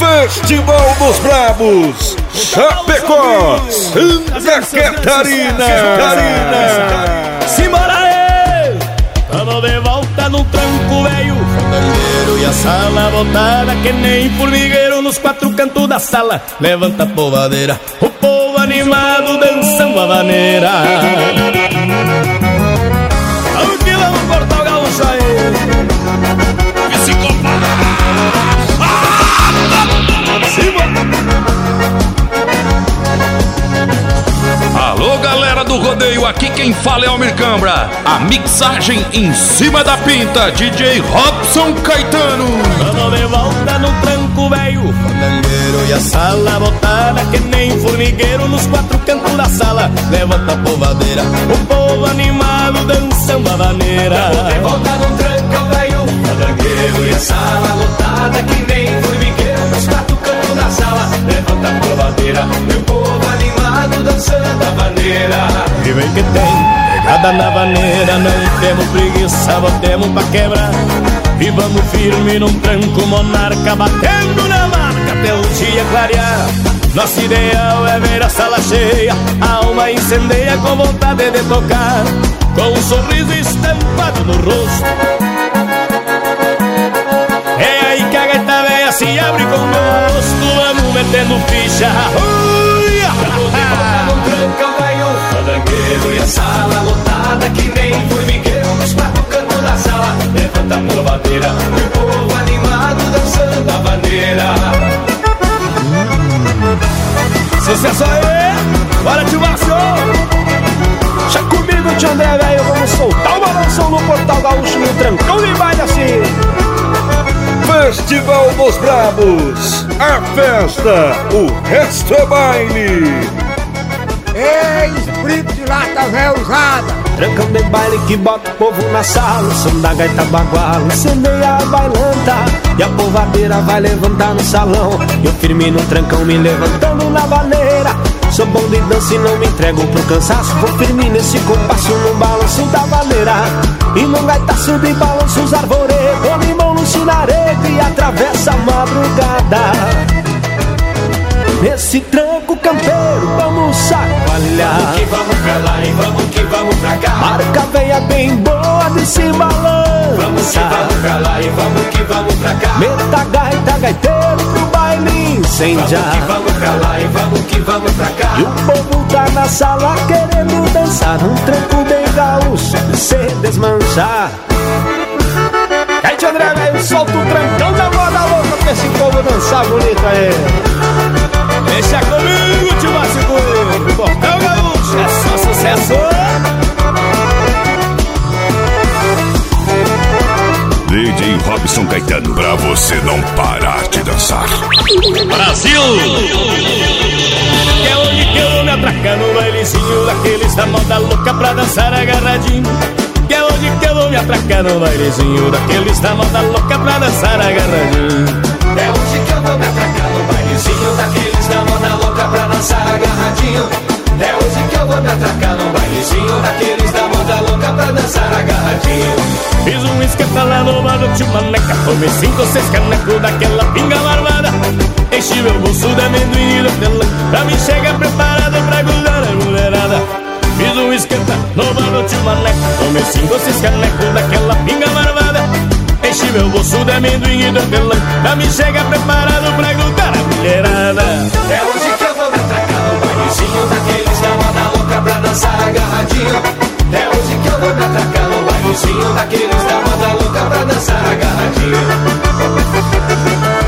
Festival dos Brabos, Chapecó, Santa Catarina. Simbora aí! Tamo de volta no tranco velho, fandangueiro e a sala voltada que nem formigueiro nos quatro cantos da sala. Levanta a povadeira, o povo animado dançando a vaneira. Vamos que vamos cortar o gaúcho aí. Psicopata! Alô, galera do rodeio, aqui quem fala é Almir Cambra. A mixagem em cima da pinta, DJ Robson Caetano. Vamos de volta no tranco velho, fandangueiro e a sala botada que nem formigueiro nos quatro cantos da sala. Levanta a povadeira, o povo animado dançando a vaneira. Vamos de volta no tranco velho, fandangueiro e a sala botada que nem formigueiro nos quatro cantos da sala. Levanta a povadeira, o povo animado dançando a vaneira. E vem que tem pegada na vaneira, não temos preguiça, botemos pra quebrar. E vamos firme num tranco monarca, batendo na marca até o dia clarear. Nosso ideal é ver a sala cheia, a alma incendeia com vontade de tocar, com um sorriso estampado no rosto. É aí que a gaita véia se abre com gosto. Vamos metendo ficha. Fandangueiro e a sala lotada que nem formigueiro nos quatro cantos da sala. Levanta a povadeira e o povo animado dançando a vaneira. Sucesso aí! Bora, tio Márcio! Já comigo, tio André, velho. Vamos soltar uma mansão no Portal Gaúcho no trancão e vai assim. Festival dos Brabos, a festa, o resto é baile. Ei, espírito de lata velha usada. Trancão de baile que bota o povo na sala. Som da gaita baguala, incendeia a bailanta. E a povadeira vai levantar no salão. Eu firme no trancão me levantando na vaneira. Sou bom de dança e não me entrego pro cansaço. Vou firme nesse compasso no balanço da vaneira. E no gaitaço de balanço os arvoredos, limão no chinaredo e atravessa a madrugada. Nesse tranco campeiro vamos chacoalhar. Vamos que vamos pra lá e vamos que vamos pra cá. Marca veia bem boa de se balança. Vamos que vamos pra lá e vamos que vamos pra cá. Meta gaita, gaiteiro pro baile incendiar. Vamos que vamos pra lá e vamos que vamos pra cá. E o povo tá na sala querendo dançar um tranco bem gaúcho de se desmanchar. Aí, tio André, velho, solta o trancão da moda louca pra esse povo dançar bonito aí. Deixa comigo, tio Márcio Coelho. Portal Gaúcho, é só sucesso. DJ Robson Caetano, pra você não parar de dançar. Brasil! Que é onde que eu vou me atracar no bailezinho daqueles da moda louca pra dançar agarradinho. Que é onde que eu vou me atracar no bailezinho daqueles da moda louca pra dançar agarradinho. É hoje que eu vou me atracar no bailezinho daqueles da moda louca pra dançar agarradinho. É hoje que eu vou me atracar no bailezinho daqueles da moda louca pra dançar agarradinho. Fiz um esquenta lá no bar do tio Maneca, tomei 5 ou 6 canecos daquela pinga marvada. Enchi meu bolso de amendoim e de hortelã, pra mim chegar preparado pra grudar a mulherada. Fiz um esquenta no bar do tio Maneca, tomei 5 ou 6 canecos daquela pinga marvada. Enchi meu bolso de amendoim e de hortelã, pra me chegar preparado pra grudar a mulherada. É hoje que eu vou me atracar no bailezinho daqueles da moda louca pra dançar agarradinho. É hoje que eu vou me atracar no bailezinho daqueles da moda louca pra dançar agarradinho.